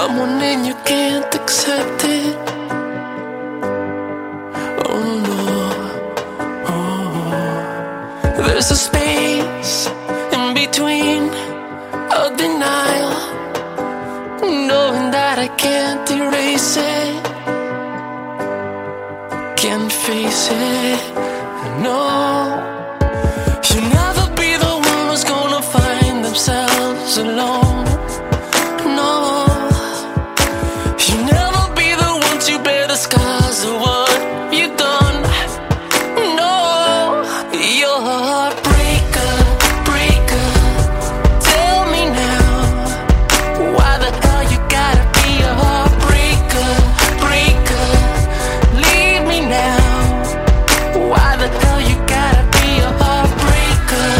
someone and you can't accept it. Oh no, oh. There's a space in between a denial, knowing that I can't erase it, can't face it, no. You'll never be the one who's gonna find themselves alone, no. You'll never be the one to bear the scars of what you've done, no. You're a heartbreaker, breaker. Tell me now, why the hell you gotta be a heartbreaker, breaker? Leave me now, why the hell you gotta be a heartbreaker?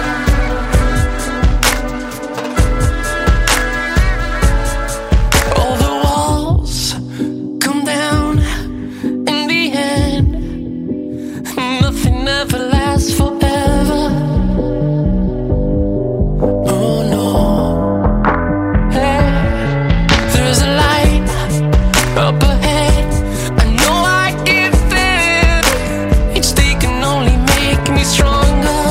All the walls come down in the end, nothing ever lasts forever. Oh no, hey, there's a light up ahead, I know I get there. Each day can only make me stronger,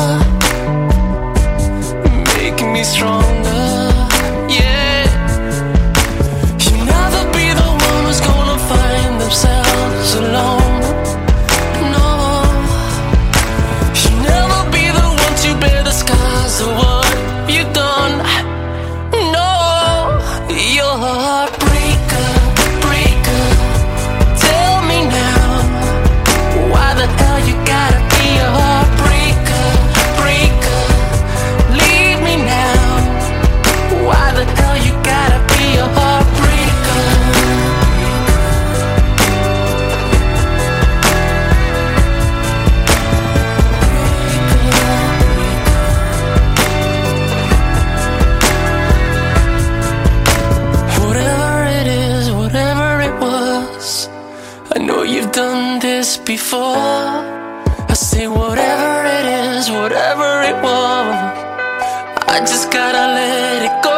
making me stronger, yeah. You'll never be the one who's gonna find themselves alone, no. You'll never be the one to bear the scars of what you've done, no. You're a heartbreaker, breaker. Tell me now, why the hell you gotta be a heartbreaker, breaker? Leave me now, why the hell you gotta be a heartbreaker? Whatever it is, whatever it was, I know you've done this before. I say whatever it is, whatever it was, I just gotta let it go.